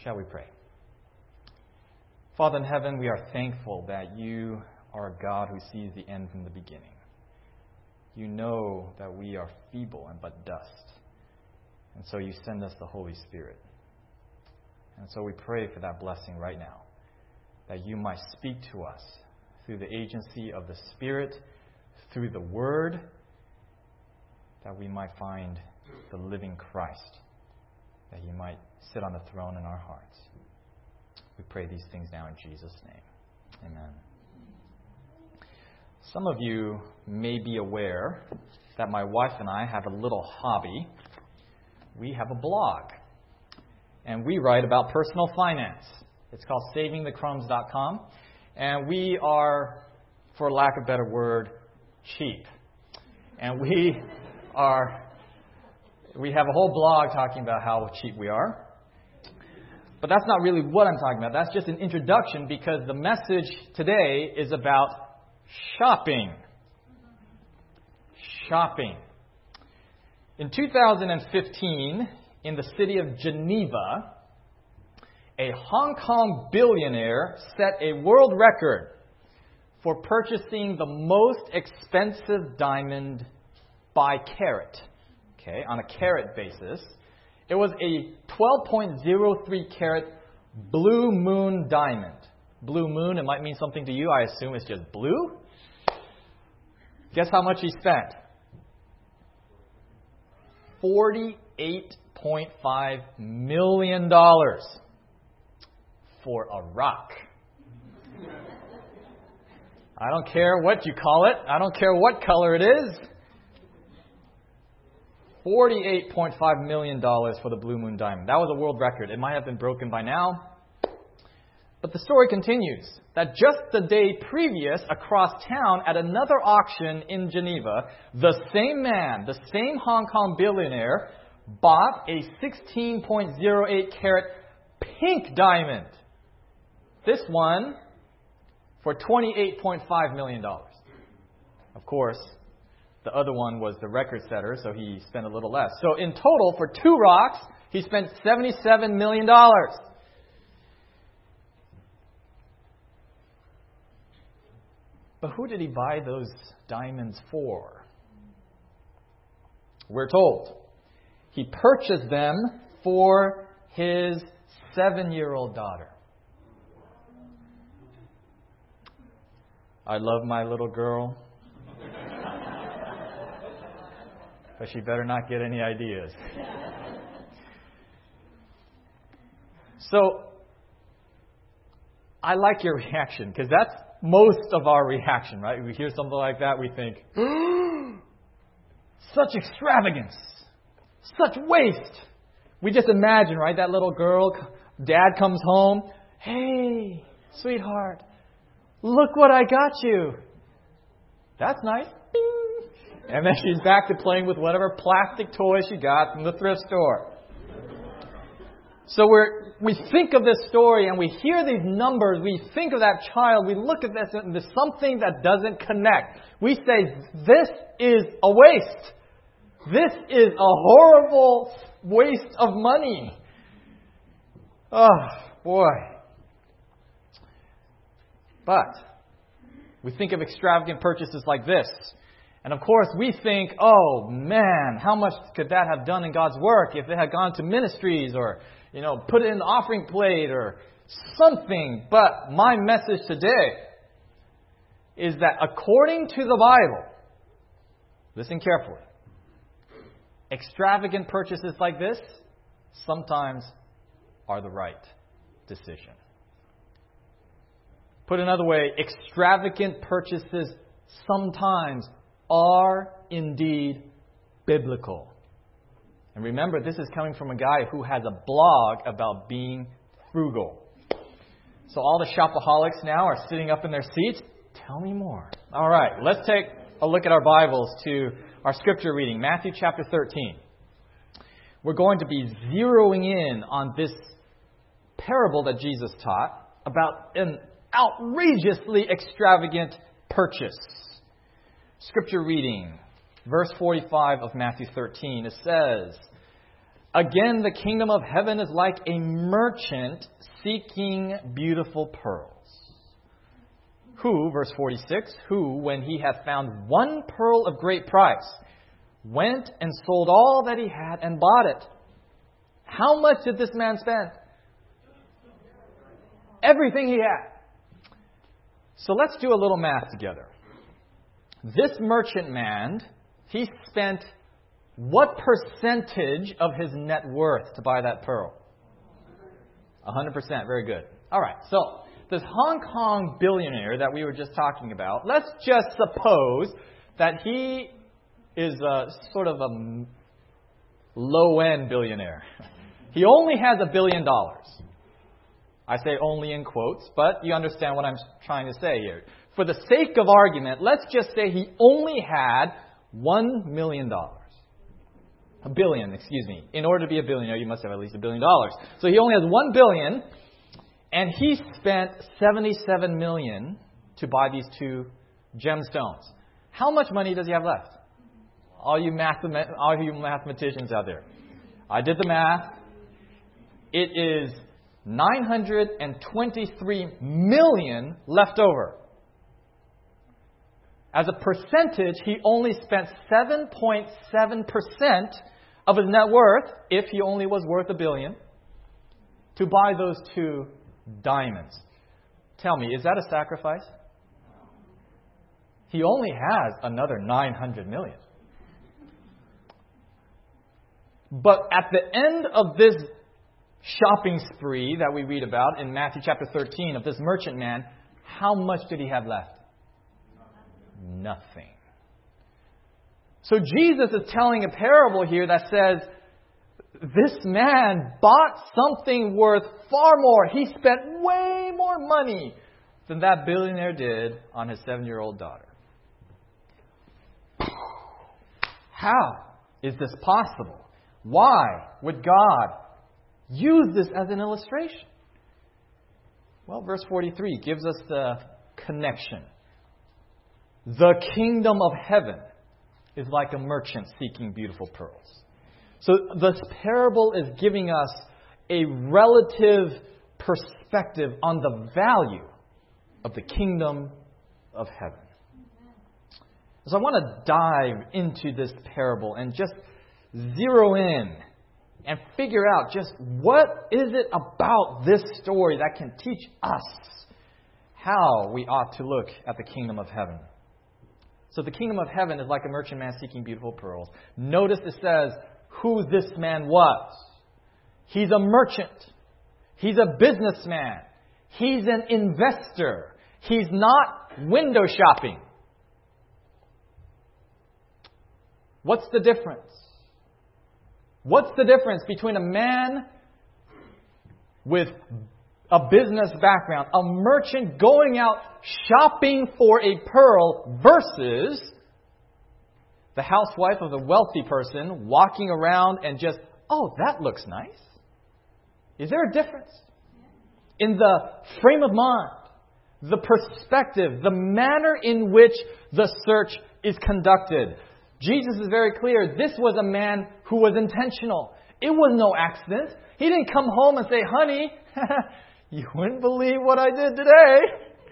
Shall we pray? Father in heaven, we are thankful that you are a God who sees the end from the beginning. You know that we are feeble and but dust. And so you send us the Holy Spirit. And so we pray for that blessing right now, that you might speak to us through the agency of the Spirit, through the Word, that we might find the living Christ, that you might sit on the throne in our hearts. We pray these things now in Jesus' name. Amen. Some of you may be aware that my wife and I have a little hobby. We have a blog, and we write about personal finance. It's called SavingTheCrumbs.com, and we are, for lack of a better word, cheap. And we have a whole blog talking about how cheap we are. But that's not really what I'm talking about. That's just an introduction, because the message today is about shopping. Shopping. In 2015, in the city of Geneva, a Hong Kong billionaire set a world record for purchasing the most expensive diamond by carat. Okay, on a carat basis. It was a 12.03 carat blue moon diamond. Blue moon, it might mean something to you. I assume it's just blue. Guess how much he spent? $48.5 million for a rock. I don't care what you call it. I don't care what color it is. $48.5 million for the Blue Moon Diamond. That was a world record. It might have been broken by now. But the story continues that just the day previous, across town at another auction in Geneva, the same man, the same Hong Kong billionaire, bought a 16.08 carat pink diamond. This one for $28.5 million. Of course, the other one was the record setter, so he spent a little less. So in total, for two rocks, he spent $77 million. But who did he buy those diamonds for? We're told he purchased them for his 7-year-old daughter. I love my little girl. But she better not get any ideas. So, I like your reaction, because that's most of our reaction, right? We hear something like that, we think, such extravagance, such waste. We just imagine, right? That little girl, dad comes home, hey, sweetheart, look what I got you. That's nice. Bing. And then she's back to playing with whatever plastic toy she got from the thrift store. So we think of this story and we hear these numbers. We think of that child. We look at this and there's something that doesn't connect. We say, this is a waste. This is a horrible waste of money. Oh, boy. But we think of extravagant purchases like this. And of course, we think, oh man, how much could that have done in God's work if it had gone to ministries or, put it in the offering plate or something. But my message today is that according to the Bible, listen carefully, extravagant purchases like this sometimes are the right decision. Put another way, extravagant purchases sometimes are indeed biblical. And remember, this is coming from a guy who has a blog about being frugal. So all the shopaholics now are sitting up in their seats. Tell me more. All right, let's take a look at our Bibles to our scripture reading, Matthew chapter 13. We're going to be zeroing in on this parable that Jesus taught about an outrageously extravagant purchase. Scripture reading, verse 45 of Matthew 13, it says, Again, the kingdom of heaven is like a merchant seeking beautiful pearls. Who, verse 46, who, when he had found one pearl of great price, went and sold all that he had and bought it. How much did this man spend? Everything he had. So let's do a little math together. This merchant man, he spent what percentage of his net worth to buy that pearl? 100%. Very good. All right. So this Hong Kong billionaire that we were just talking about, let's just suppose that he is sort of a low-end billionaire. He only has $1 billion. I say only in quotes, but you understand what I'm trying to say here. For the sake of argument, let's just say he only had $1 million. A billion, excuse me. In order to be a billionaire, you must have at least $1 billion. So he only has $1 billion, and he spent $77 million to buy these 2 gemstones. How much money does he have left? All you mathematicians out there. I did the math. It is $923 million left over. As a percentage, he only spent 7.7% of his net worth, if he only was worth $1 billion, to buy those 2 diamonds. Tell me, is that a sacrifice? He only has another $900 million. But at the end of this shopping spree that we read about in Matthew chapter 13 of this merchant man, how much did he have left? Nothing. So Jesus is telling a parable here that says, this man bought something worth far more. He spent way more money than that billionaire did on his 7-year-old daughter. How is this possible? Why would God use this as an illustration? Well, verse 43 gives us the connection. The kingdom of heaven is like a merchant seeking beautiful pearls. So this parable is giving us a relative perspective on the value of the kingdom of heaven. So I want to dive into this parable and just zero in and figure out just what is it about this story that can teach us how we ought to look at the kingdom of heaven. So the kingdom of heaven is like a merchant man seeking beautiful pearls. Notice it says who this man was. He's a merchant. He's a businessman. He's an investor. He's not window shopping. What's the difference? What's the difference between a man with a business background, a merchant going out shopping for a pearl, versus the housewife of the wealthy person walking around and just, oh, that looks nice? Is there a difference? In the frame of mind, the perspective, the manner in which the search is conducted. Jesus is very clear. This was a man who was intentional. It was no accident. He didn't come home and say, honey, you wouldn't believe what I did today.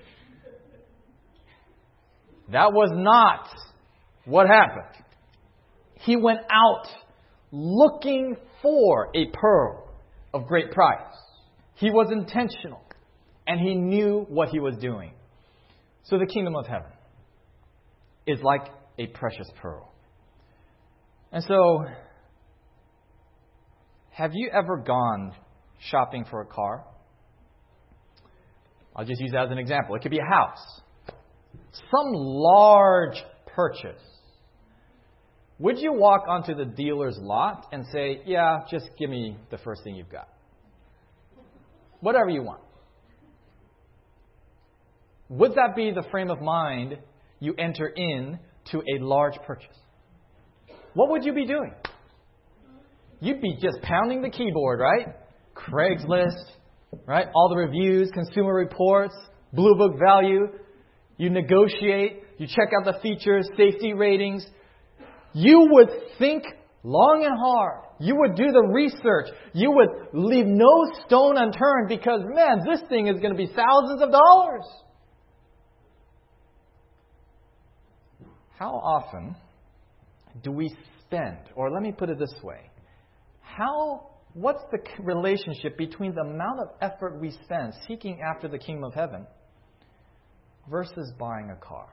That was not what happened. He went out looking for a pearl of great price. He was intentional, and he knew what he was doing. So the kingdom of heaven is like a precious pearl. And so, have you ever gone shopping for a car? I'll just use that as an example. It could be a house. Some large purchase. Would you walk onto the dealer's lot and say, yeah, just give me the first thing you've got? Whatever you want. Would that be the frame of mind you enter in to a large purchase? What would you be doing? You'd be just pounding the keyboard, right? Craigslist, right? All the reviews, consumer reports, Blue Book value. You negotiate. You check out the features, safety ratings. You would think long and hard You would do the research. You would leave no stone unturned because, man, this thing is going to be thousands of dollars. How often do we spend, or let me put it this way, what's the relationship between the amount of effort we spend seeking after the kingdom of heaven versus buying a car?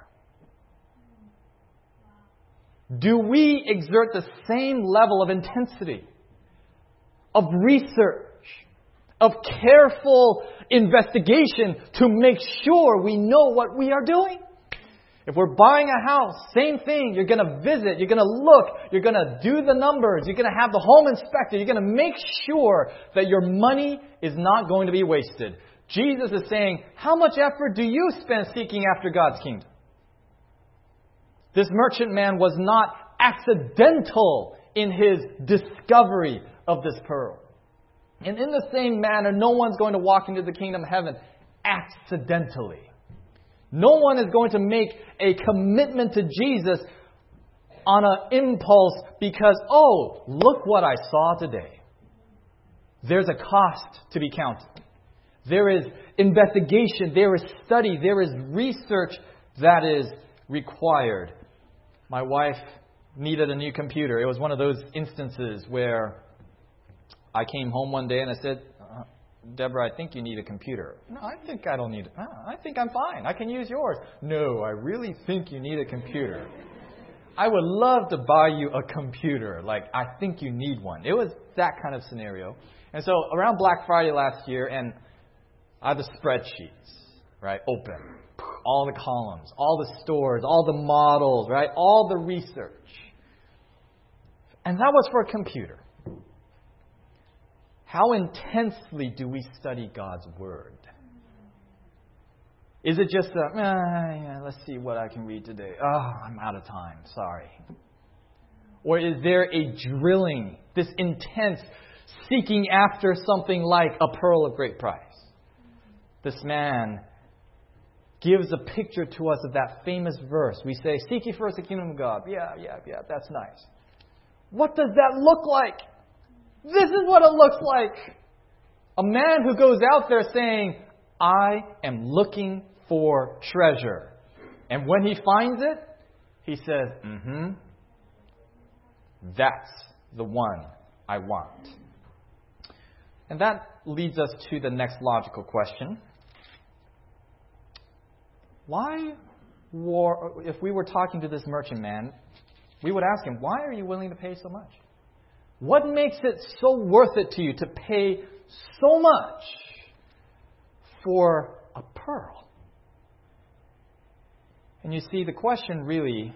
Do we exert the same level of intensity, of research, of careful investigation to make sure we know what we are doing? If we're buying a house, same thing. You're going to visit. You're going to look. You're going to do the numbers. You're going to have the home inspected. You're going to make sure that your money is not going to be wasted. Jesus is saying, how much effort do you spend seeking after God's kingdom? This merchant man was not accidental in his discovery of this pearl. And in the same manner, no one's going to walk into the kingdom of heaven accidentally. No one is going to make a commitment to Jesus on an impulse because, oh, look what I saw today. There's a cost to be counted. There is investigation, there is study, there is research that is required. My wife needed a new computer. It was one of those instances where I came home one day and I said, Deborah, I think you need a computer. No, I think I don't need it. I think I'm fine. I can use yours. No, I really think you need a computer. I would love to buy you a computer. Like, I think you need one. It was that kind of scenario. And so around Black Friday last year, and I have the spreadsheets, right, open. All the columns, all the stores, all the models, right, all the research. And that was for a computer. How intensely do we study God's Word? Is it just let's see what I can read today. Oh, I'm out of time. Sorry. Or is there a drilling, this intense seeking after something like a pearl of great price? This man gives a picture to us of that famous verse. We say, seek ye first the kingdom of God. Yeah, that's nice. What does that look like? This is what it looks like. A man who goes out there saying, I am looking for treasure. And when he finds it, he says, that's the one I want. And that leads us to the next logical question. If we were talking to this merchant man, we would ask him, why are you willing to pay so much? What makes it so worth it to you to pay so much for a pearl? And you see, the question really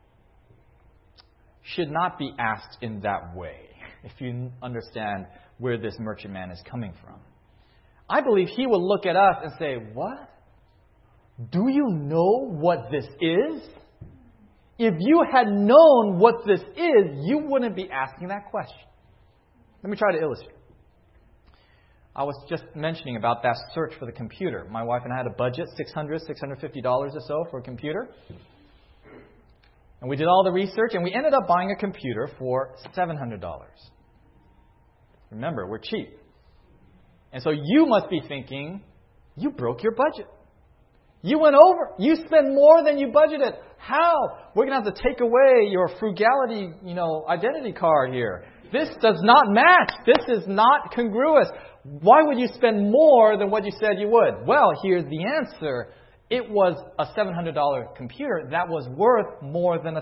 should not be asked in that way, if you understand where this merchant man is coming from. I believe he will look at us and say, what? Do you know what this is? If you had known what this is, you wouldn't be asking that question. Let me try to illustrate. I was just mentioning about that search for the computer. My wife and I had a budget, $650 or so for a computer. And we did all the research, and we ended up buying a computer for $700. Remember, we're cheap. And so you must be thinking, you broke your budget. You went over. You spent more than you budgeted. How? We're going to have to take away your frugality, identity card here. This does not match. This is not congruous. Why would you spend more than what you said you would? Well, here's the answer. It was a $700 computer that was worth more than $1,000.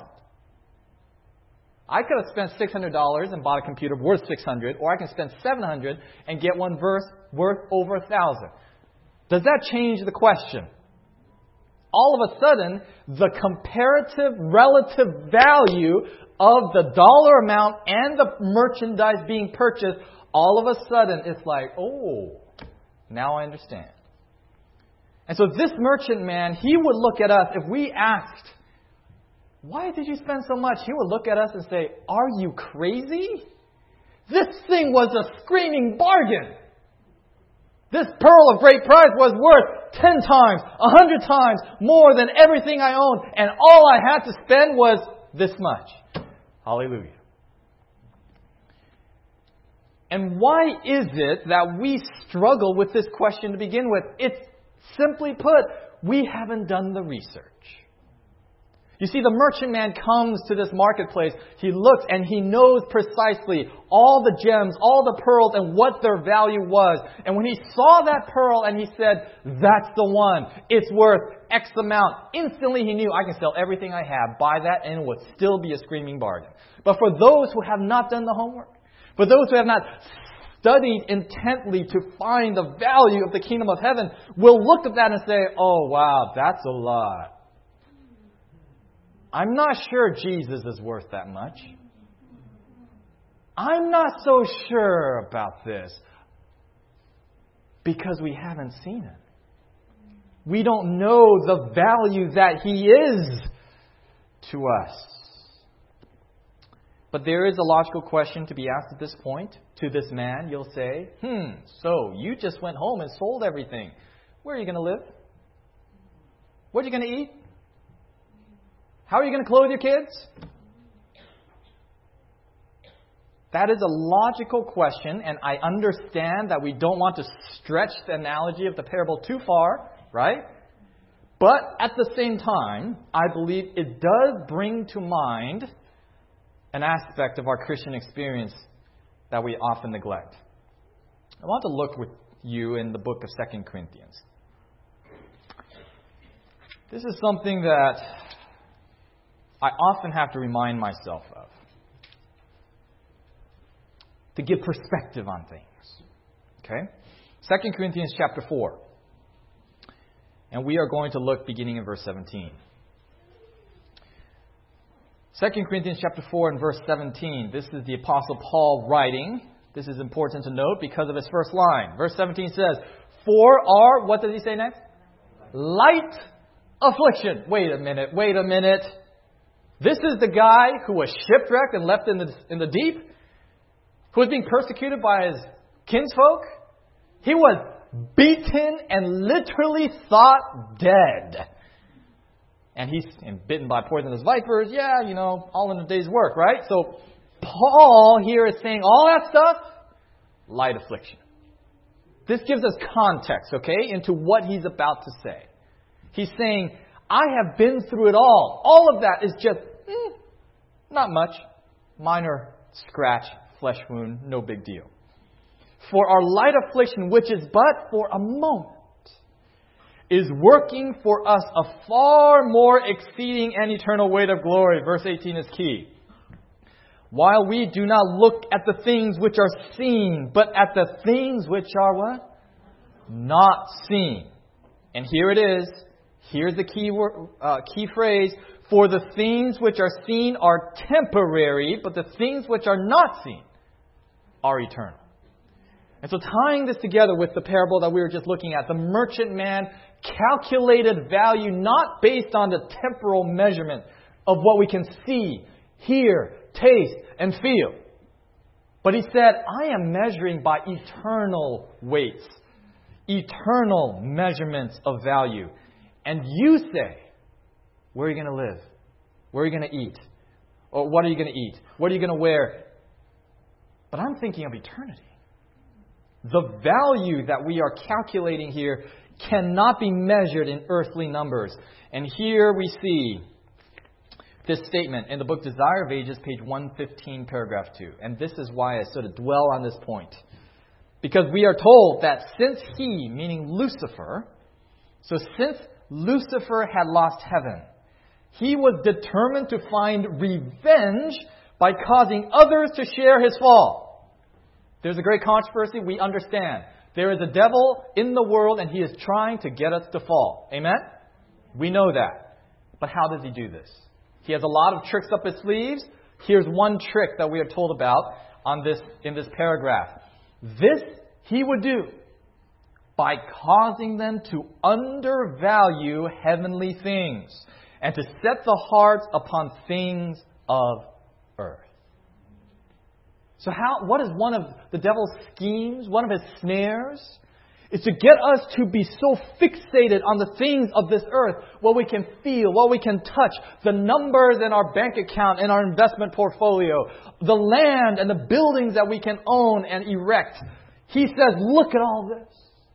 I could have spent $600 and bought a computer worth $600, or I can spend $700 and get one worth over $1,000. Does that change the question? All of a sudden, the comparative relative value of the dollar amount and the merchandise being purchased, all of a sudden it's like, oh, now I understand. And so this merchant man, he would look at us, if we asked, why did you spend so much? He would look at us and say, are you crazy? This thing was a screaming bargain. This pearl of great price was worth 10 times, 100 times more than everything I owned. And all I had to spend was this much. Hallelujah. And why is it that we struggle with this question to begin with? It's simply put, we haven't done the research. You see, the merchantman comes to this marketplace, he looks and he knows precisely all the gems, all the pearls, and what their value was. And when he saw that pearl and he said, that's the one, it's worth X amount, instantly he knew, I can sell everything I have, buy that, and it would still be a screaming bargain. But for those who have not done the homework, for those who have not studied intently to find the value of the kingdom of heaven, will look at that and say, oh wow, that's a lot. I'm not sure Jesus is worth that much. I'm not so sure about this. Because we haven't seen it. We don't know the value that He is to us. But there is a logical question to be asked at this point. To this man, you'll say, so you just went home and sold everything. Where are you going to live? What are you going to eat? How are you going to clothe your kids? That is a logical question, and I understand that we don't want to stretch the analogy of the parable too far, right? But at the same time, I believe it does bring to mind an aspect of our Christian experience that we often neglect. I want to look with you in the book of 2 Corinthians. This is something that I often have to remind myself of, to give perspective on things. Okay? 2 Corinthians chapter 4. And we are going to look beginning in verse 17. 2 Corinthians chapter 4 and verse 17. This is the Apostle Paul writing. This is important to note because of his first line. Verse 17 says, for our, what does he say next? Light affliction. Wait a minute. This is the guy who was shipwrecked and left in the deep, who was being persecuted by his kinsfolk. He was beaten and literally thought dead. And he's bitten by poisonous vipers. Yeah, all in a day's work, right? So Paul here is saying all that stuff, light affliction. This gives us context, okay, into what he's about to say. He's saying, I have been through it all. All of that is just not much. Minor scratch, flesh wound, no big deal. For our light affliction, which is but for a moment, is working for us a far more exceeding and eternal weight of glory. Verse 18 is key. While we do not look at the things which are seen, but at the things which are what? Not seen. And here it is. Here's the key phrase. For the things which are seen are temporary, but the things which are not seen are eternal. And so tying this together with the parable that we were just looking at, the merchantman calculated value not based on the temporal measurement of what we can see, hear, taste, and feel. But he said, I am measuring by eternal weights, eternal measurements of value. And you say, where are you going to live? Where are you going to eat? Or what are you going to eat? What are you going to wear? But I'm thinking of eternity. The value that we are calculating here cannot be measured in earthly numbers. And here we see this statement in the book Desire of Ages, page 115, paragraph 2. And this is why I sort of dwell on this point. Because we are told that since he, meaning Lucifer, so since Lucifer had lost heaven, he was determined to find revenge by causing others to share his fall. There's a great controversy, we understand. There is a devil in the world and he is trying to get us to fall. Amen? We know that. But how does he do this? He has a lot of tricks up his sleeves. Here's one trick that we are told about in this paragraph. This he would do by causing them to undervalue heavenly things and to set the hearts upon things of earth. So what is one of the devil's schemes, one of his snares? is to get us to be so fixated on the things of this earth, what we can feel, what we can touch, the numbers in our bank account, in our investment portfolio, the land and the buildings that we can own and erect. He says, look at all this.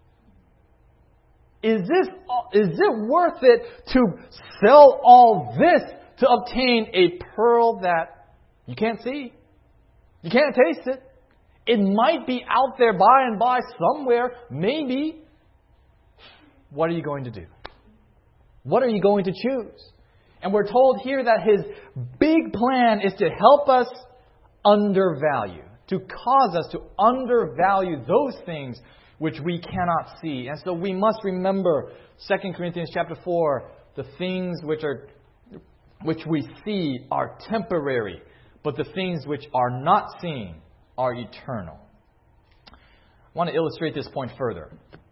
Is it worth it to sell all this to obtain a pearl that you can't see? You can't taste it. It might be out there by and by somewhere, maybe. What are you going to do? What are you going to choose? And we're told here that His big plan is to help us undervalue, to cause us to undervalue those things which we cannot see. And so we must remember 2 Corinthians chapter 4, the things which we see are temporary, but the things which are not seen are eternal. I want to illustrate this point further.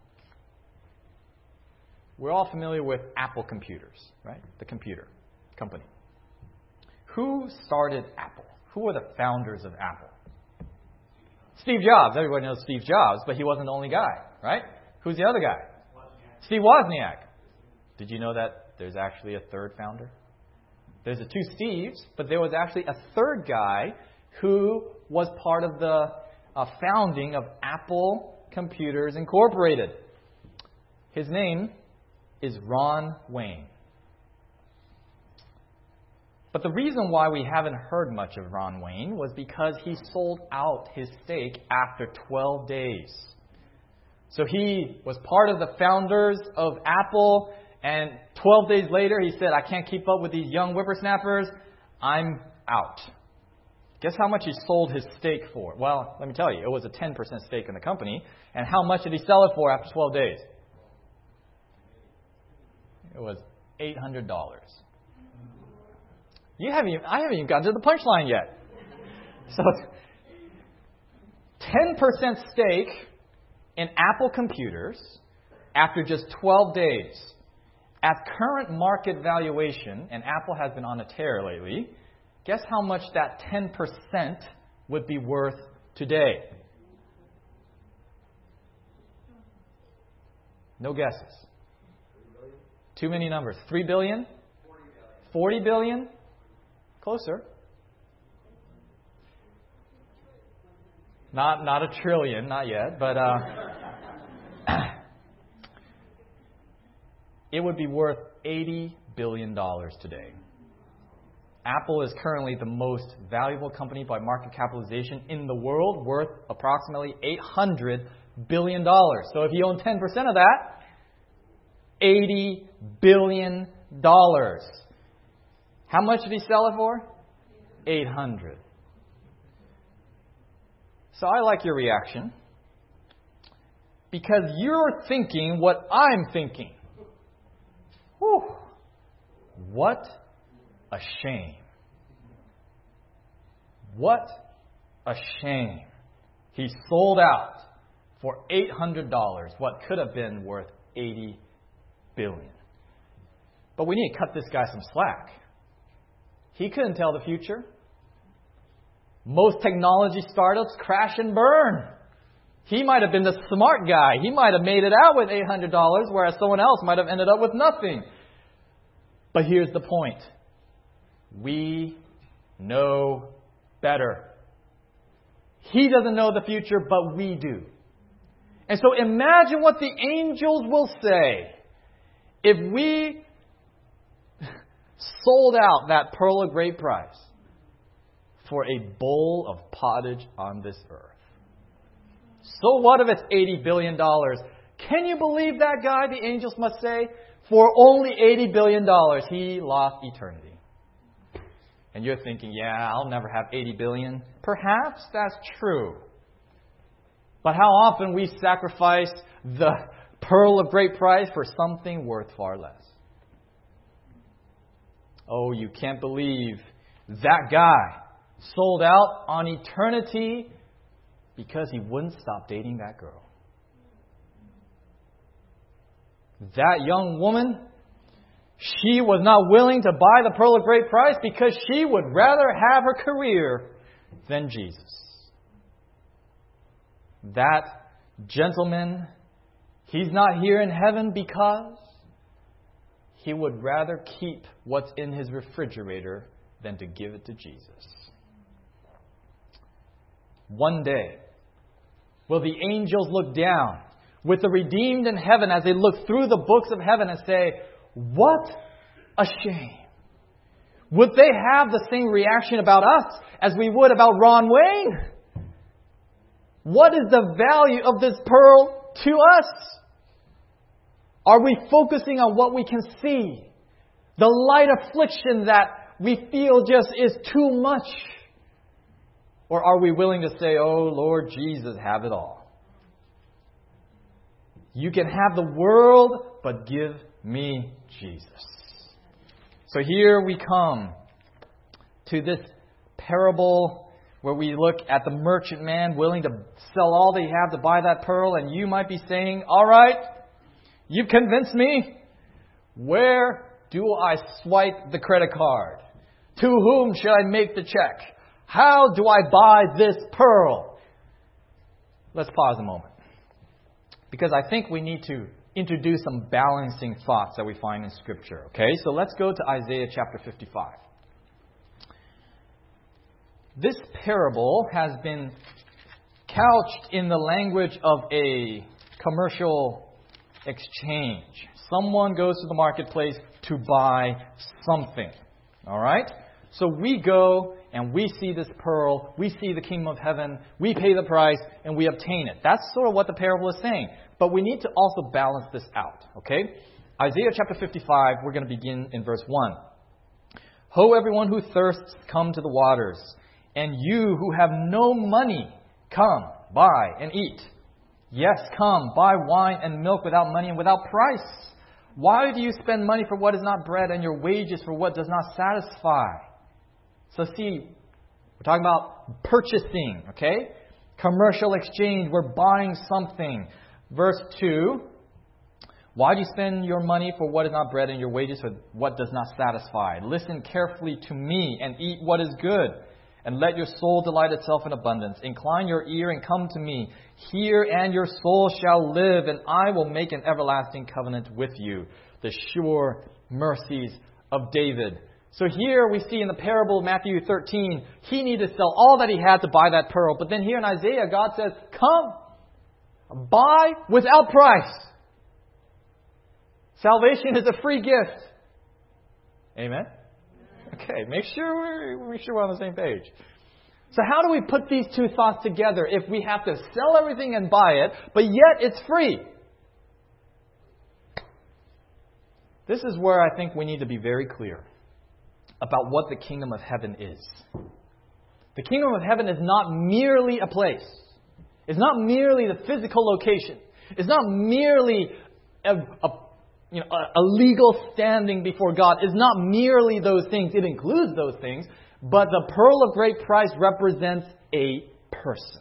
We're all familiar with Apple computers, right? The computer company. Who started Apple? Who were the founders of Apple? Steve Jobs. Everybody knows Steve Jobs, but he wasn't the only guy, right? Who's the other guy? Steve Wozniak. Did you know that there's actually a third founder? There's the two Steves, but there was actually a third guy who was part of the founding of Apple Computers Incorporated. His name is Ron Wayne. But the reason why we haven't heard much of Ron Wayne was because he sold out his stake after 12 days. So he was part of the founders of Apple, and 12 days later he said, I can't keep up with these young whippersnappers. I'm out. Guess how much he sold his stake for? Well, let me tell you, it was a 10% stake in the company. And how much did he sell it for after 12 days? It was $800. I haven't even gotten to the punchline yet. So, 10% stake in Apple Computers after just 12 days. At current market valuation, and Apple has been on a tear lately, guess how much that 10% would be worth today? No guesses. Too many numbers. 3 billion? 40 billion? Closer. Not a trillion, not yet, but it would be worth $80 billion today. Apple is currently the most valuable company by market capitalization in the world, worth approximately $800 billion. So if you own 10% of that, $80 billion. How much did he sell it for? 800. So I like your reaction, because you're thinking what I'm thinking. Whew. What a shame. What a shame. He sold out for $800 what could have been worth $80 billion. But we need to cut this guy some slack. He couldn't tell the future. Most technology startups crash and burn. He might have been the smart guy. He might have made it out with $800, whereas someone else might have ended up with nothing. But here's the point. We know better. He doesn't know the future, but we do. And so imagine what the angels will say if we sold out that pearl of great price for a bowl of pottage on this earth. So what if it's $80 billion? Can you believe that guy, the angels must say? For only $80 billion, he lost eternity. And you're thinking, yeah, I'll never have $80 billion. Perhaps that's true. But how often we sacrifice the pearl of great price for something worth far less. Oh, you can't believe that guy sold out on eternity because he wouldn't stop dating that girl. That young woman, she was not willing to buy the pearl of great price because she would rather have her career than Jesus. That gentleman He's not here in heaven because he would rather keep what's in his refrigerator than to give it to Jesus. One day, will the angels look down with the redeemed in heaven as they look through the books of heaven and say, what a shame. Would they have the same reaction about us as we would about Ron Wayne? What is the value of this pearl to us? Are we focusing on what we can see? The light affliction that we feel just is too much? Or are we willing to say, oh, Lord Jesus, have it all? You can have the world, but give me Jesus. So here we come to this parable where we look at the merchant man willing to sell all that he have to buy that pearl. And you might be saying, all right, you've convinced me. Where do I swipe the credit card? To whom should I make the check? How do I buy this pearl? Let's pause a moment. Because I think we need to introduce some balancing thoughts that we find in Scripture. Okay, so let's go to Isaiah chapter 55. This parable has been couched in the language of a commercial exchange. Someone goes to the marketplace to buy something. All right? So we go and we see this pearl, we see the kingdom of heaven, we pay the price, and we obtain it. That's sort of what the parable is saying. But we need to also balance this out. Okay? Isaiah chapter 55, we're going to begin in verse 1. Ho, everyone who thirsts, come to the waters. And you who have no money, come, buy and eat. Yes, come, buy wine and milk without money and without price. Why do you spend money for what is not bread and your wages for what does not satisfy? So see, we're talking about purchasing, okay? Commercial exchange, we're buying something. Verse 2, why do you spend your money for what is not bread and your wages for what does not satisfy? Listen carefully to me and eat what is good, and let your soul delight itself in abundance. Incline your ear and come to me. Hear, and your soul shall live, and I will make an everlasting covenant with you. The sure mercies of David. So here we see in the parable of Matthew 13, he needed to sell all that he had to buy that pearl. But then here in Isaiah, God says, come, buy without price. Salvation is a free gift. Amen? Okay, make sure we're on the same page. So how do we put these two thoughts together if we have to sell everything and buy it, but yet it's free? This is where I think we need to be very clear about what the kingdom of heaven is. The kingdom of heaven is not merely a place. It's not merely the physical location. It's not merely a legal standing before God. It's not merely those things. It includes those things. But the pearl of great price represents a person.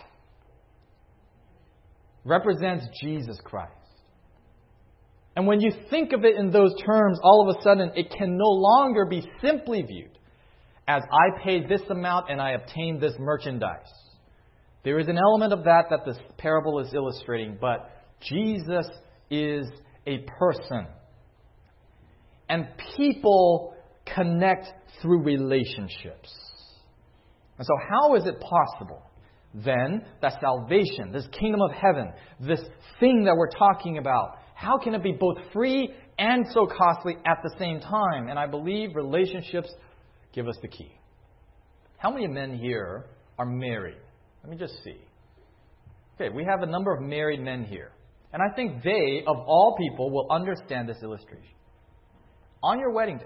Represents Jesus Christ. And when you think of it in those terms, all of a sudden it can no longer be simply viewed as I paid this amount and I obtained this merchandise. There is an element of that this parable is illustrating, but Jesus is a person. And people connect through relationships. And so how is it possible then that salvation, this kingdom of heaven, this thing that we're talking about, how can it be both free and so costly at the same time? And I believe relationships give us the key. How many men here are married? Let me just see. Okay, we have a number of married men here. And I think they, of all people, will understand this illustration. On your wedding day,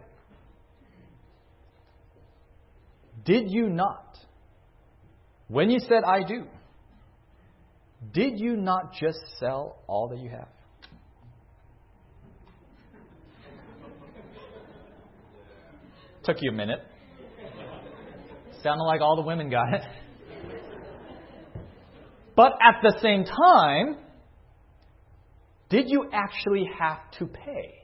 did you not, when you said I do, did you not just sell all that you have? Took you a minute. Sounded like all the women got it. But at the same time, did you actually have to pay?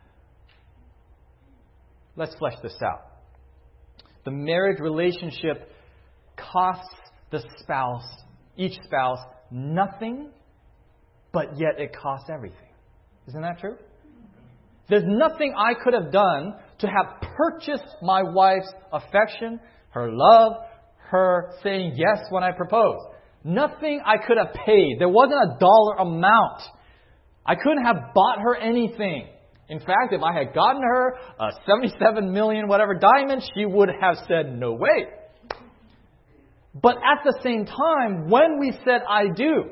Let's flesh this out. The marriage relationship costs the spouse, each spouse, nothing but yet it costs everything. Isn't that true? There's nothing I could have done to have purchased my wife's affection, her love, her saying yes when I proposed. Nothing I could have paid. There wasn't a dollar amount. I couldn't have bought her anything. In fact, if I had gotten her a 77 million whatever diamond, she would have said, no way. But at the same time, when we said I do,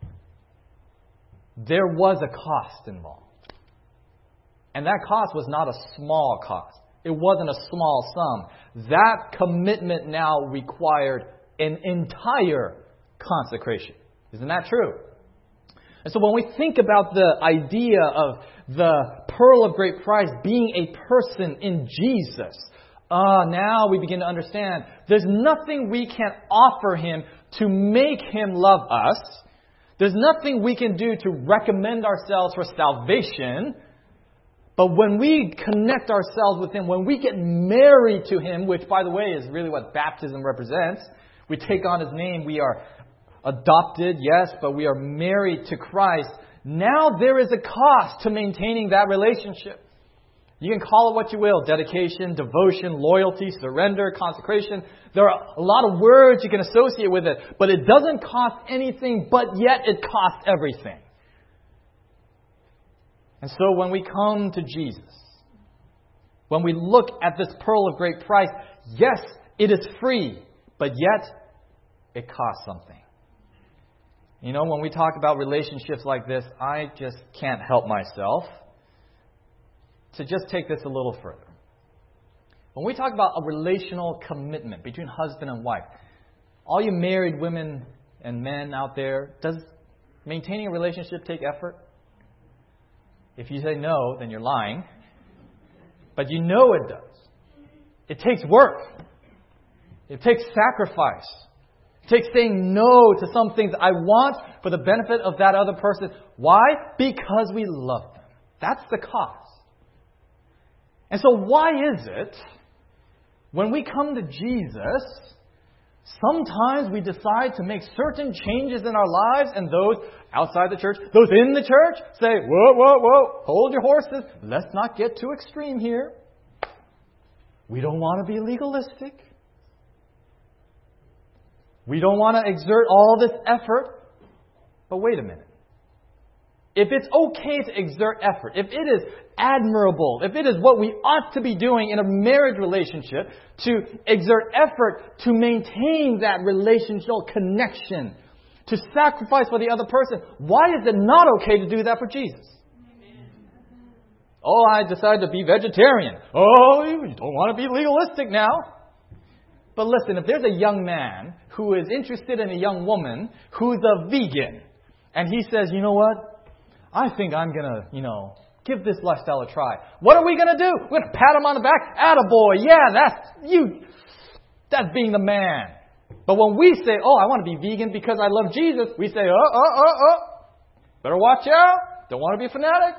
there was a cost involved. And that cost was not a small cost. It wasn't a small sum. That commitment now required an entire consecration. Isn't that true? And so when we think about the idea of the pearl of great price being a person in Jesus, now we begin to understand there's nothing we can offer Him to make Him love us. There's nothing we can do to recommend ourselves for salvation. But when we connect ourselves with Him, when we get married to Him, which, by the way, is really what baptism represents, we take on His name, we are adopted, yes, but we are married to Christ. Now there is a cost to maintaining that relationship. You can call it what you will, dedication, devotion, loyalty, surrender, consecration. There are a lot of words you can associate with it, but it doesn't cost anything, but yet it costs everything. And so when we come to Jesus, when we look at this pearl of great price, yes, it is free, but yet it costs something. You know, when we talk about relationships like this, I just can't help myself to just take this a little further. When we talk about a relational commitment between husband and wife, all you married women and men out there, does maintaining a relationship take effort? If you say no, then you're lying. But you know it does. It takes work. It takes sacrifice. It takes saying no to some things I want for the benefit of that other person. Why? Because we love them. That's the cost. And so why is it when we come to Jesus, sometimes we decide to make certain changes in our lives, and those outside the church, those in the church, say, whoa, hold your horses. Let's not get too extreme here. We don't want to be legalistic. We don't want to exert all this effort. But wait a minute. If it's okay to exert effort, if it is admirable, if it is what we ought to be doing in a marriage relationship, to exert effort to maintain that relational connection, to sacrifice for the other person, why is it not okay to do that for Jesus? Oh, I decided to be vegetarian. Oh, you don't want to be legalistic now. But listen, if there's a young man who is interested in a young woman who's a vegan, and he says, you know what? I think I'm going to, give this lifestyle a try. What are we going to do? We're going to pat him on the back. Attaboy. Yeah, that's you. That's being the man. But when we say, oh, I want to be vegan because I love Jesus, we say, better watch out. Don't want to be a fanatic.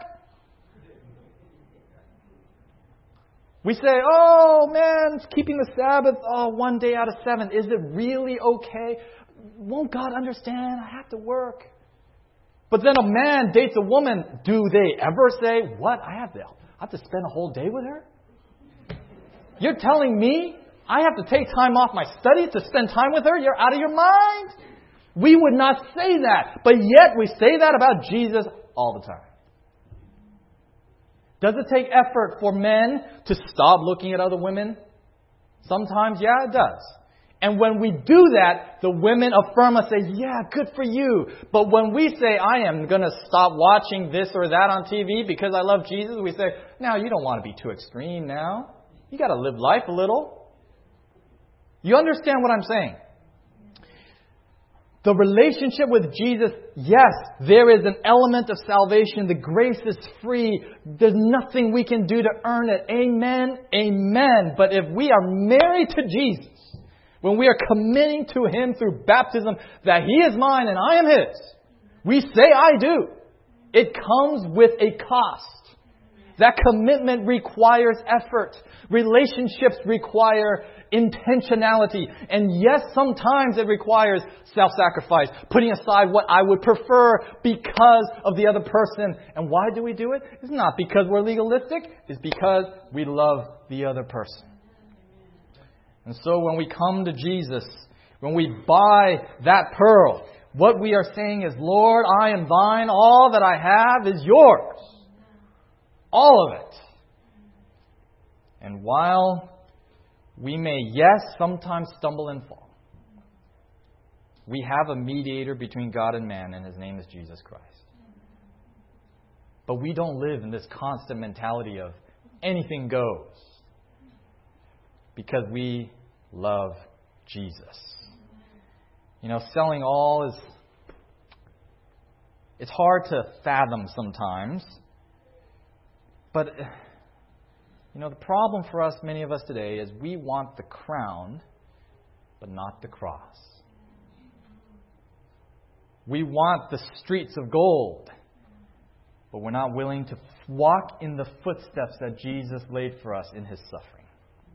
We say, oh, man, keeping the Sabbath, one day out of 7. Is it really okay? Won't God understand? I have to work. But then a man dates a woman. Do they ever say, what? I have to spend a whole day with her? You're telling me I have to take time off my study to spend time with her? You're out of your mind. We would not say that. But yet we say that about Jesus all the time. Does it take effort for men to stop looking at other women? Sometimes, yeah, it does. And when we do that, the women affirm us, say, yeah, good for you. But when we say, I am going to stop watching this or that on TV because I love Jesus, we say, now, you don't want to be too extreme now. You got to live life a little. You understand what I'm saying? The relationship with Jesus, yes, there is an element of salvation. The grace is free. There's nothing we can do to earn it. Amen, amen. But if we are married to Jesus, when we are committing to Him through baptism that He is mine and I am His, we say I do. It comes with a cost. That commitment requires effort. Relationships require intentionality. And yes, sometimes it requires self-sacrifice, putting aside what I would prefer because of the other person. And why do we do it? It's not because we're legalistic. It's because we love the other person. And so when we come to Jesus, when we buy that pearl, what we are saying is, Lord, I am thine. All that I have is yours. All of it. And while we may, yes, sometimes stumble and fall, we have a mediator between God and man, and His name is Jesus Christ. But we don't live in this constant mentality of anything goes, because we love Jesus. You know, selling all is, it's hard to fathom sometimes. But, you know, the problem for us, many of us today, is we want the crown, but not the cross. We want the streets of gold, but we're not willing to walk in the footsteps that Jesus laid for us in His suffering.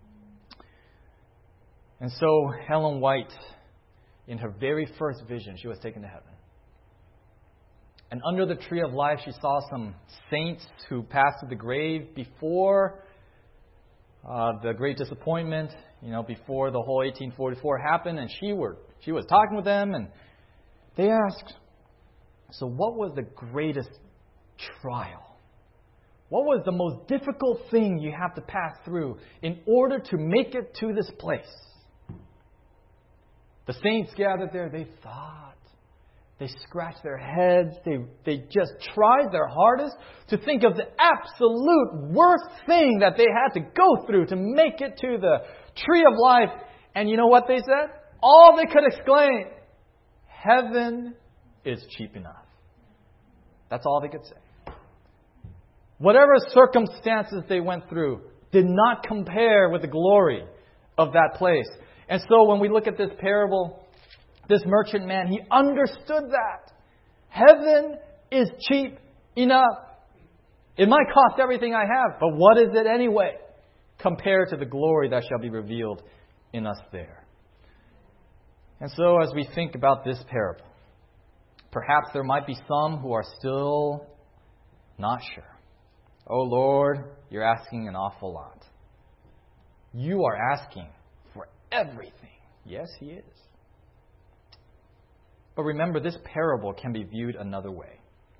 And so Ellen White, in her very first vision, she was taken to heaven. And under the tree of life, she saw some saints who passed through the grave before the great disappointment, you know, before the whole 1844 happened. And she was talking with them, and they asked, so what was the greatest trial? What was the most difficult thing you have to pass through in order to make it to this place? The saints gathered there, they thought. They scratched their heads. They just tried their hardest to think of the absolute worst thing that they had to go through to make it to the tree of life. And you know what they said? All they could exclaim, heaven is cheap enough. That's all they could say. Whatever circumstances they went through did not compare with the glory of that place. And so when we look at this parable, this merchant man, he understood that. Heaven is cheap enough. It might cost everything I have, but what is it anyway compared to the glory that shall be revealed in us there? And so as we think about this parable, perhaps there might be some who are still not sure. Oh Lord, you're asking an awful lot. You are asking for everything. Yes, He is. But remember, this parable can be viewed another way.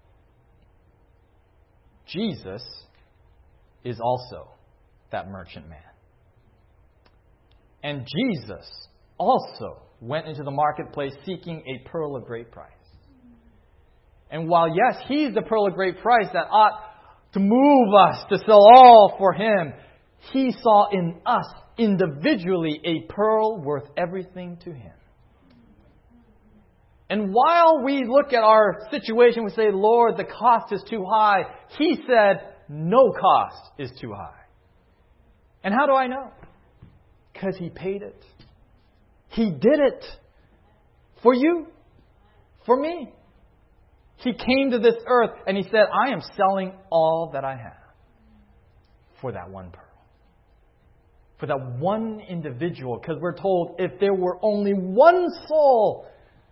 Jesus is also that merchant man. And Jesus also went into the marketplace seeking a pearl of great price. And while, yes, He's the pearl of great price that ought to move us to sell all for Him, He saw in us individually a pearl worth everything to Him. And while we look at our situation, we say, Lord, the cost is too high. He said, no cost is too high. And how do I know? Because He paid it. He did it for you, for me. He came to this earth and He said, I am selling all that I have for that one pearl. For that one individual. Because we're told if there were only one soul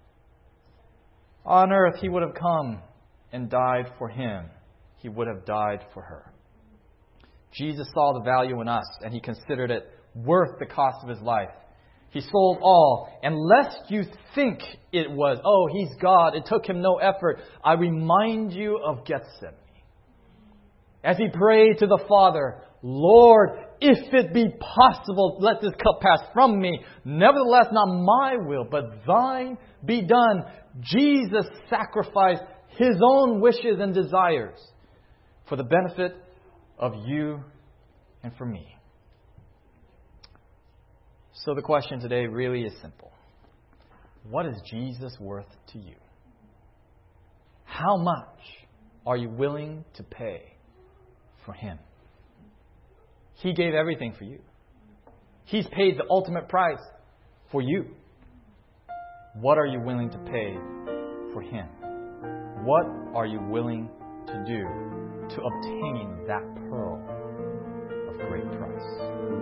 on earth, He would have come and died for him. He would have died for her. Jesus saw the value in us, and He considered it worth the cost of His life. He sold all. And lest you think it was, oh, He's God, it took Him no effort, I remind you of Gethsemane. As He prayed to the Father, Lord, if it be possible, let this cup pass from me. Nevertheless, not my will, but thine be done. Jesus sacrificed His own wishes and desires for the benefit of you and for me. So the question today really is simple. What is Jesus worth to you? How much are you willing to pay for Him? He gave everything for you. He's paid the ultimate price for you. What are you willing to pay for Him? What are you willing to do to obtain that pearl of great price.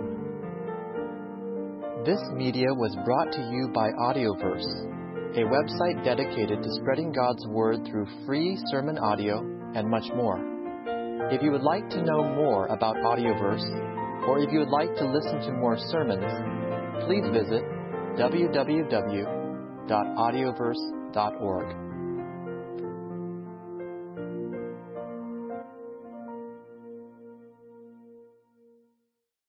This media was brought to you by Audioverse, a website dedicated to spreading God's Word through free sermon audio and much more. If you would like to know more about Audioverse, or if you would like to listen to more sermons, please visit www.audioverse.org.